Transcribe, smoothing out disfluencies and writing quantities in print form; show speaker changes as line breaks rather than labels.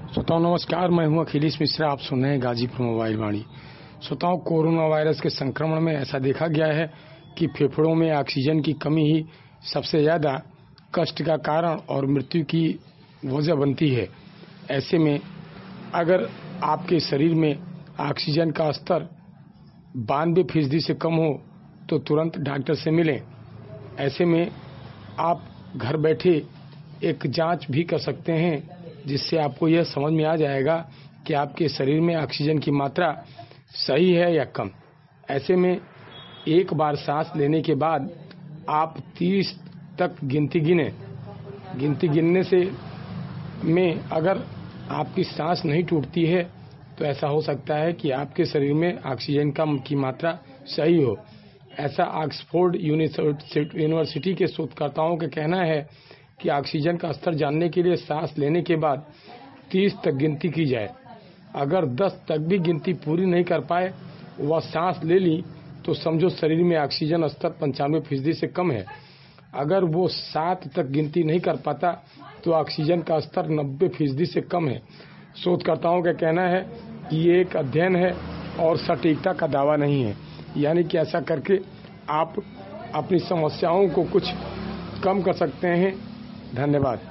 श्रोताओं नमस्कार, मैं हूं अखिलेश मिश्रा। आप सुन रहे हैं गाजीपुर मोबाइल वाणी। श्रोताओं, कोरोना वायरस के संक्रमण में ऐसा देखा गया है कि फेफड़ों में ऑक्सीजन की कमी ही सबसे ज़्यादा कष्ट का कारण और मृत्यु की वजह बनती है। ऐसे में अगर आपके शरीर में ऑक्सीजन का स्तर 92% से कम हो तो तुरंत डॉक्टर से मिलें। ऐसे में आप घर बैठे एक जांच भी कर सकते हैं, जिससे आपको यह समझ में आ जाएगा कि आपके शरीर में ऑक्सीजन की मात्रा सही है या कम। ऐसे में एक बार सांस लेने के बाद आप 30 तक गिनती गिनने से में अगर आपकी सांस नहीं टूटती है तो ऐसा हो सकता है कि आपके शरीर में ऑक्सीजन की मात्रा सही हो। ऐसा ऑक्सफोर्ड यूनिवर्सिटी के शोधकर्ताओं का कहना है कि ऑक्सीजन का स्तर जानने के लिए सांस लेने के बाद 30 तक गिनती की जाए। अगर 10 तक भी गिनती पूरी नहीं कर पाए, वह सांस ले ली, तो समझो शरीर में ऑक्सीजन स्तर 95% से कम है। अगर वो 7 तक गिनती नहीं कर पाता तो ऑक्सीजन का स्तर 90% से कम है। शोधकर्ताओं का कहना है कि ये एक अध्ययन है और सटीकता का दावा नहीं है, यानी कि ऐसा करके आप अपनी समस्याओं को कुछ कम कर सकते हैं। धन्यवाद।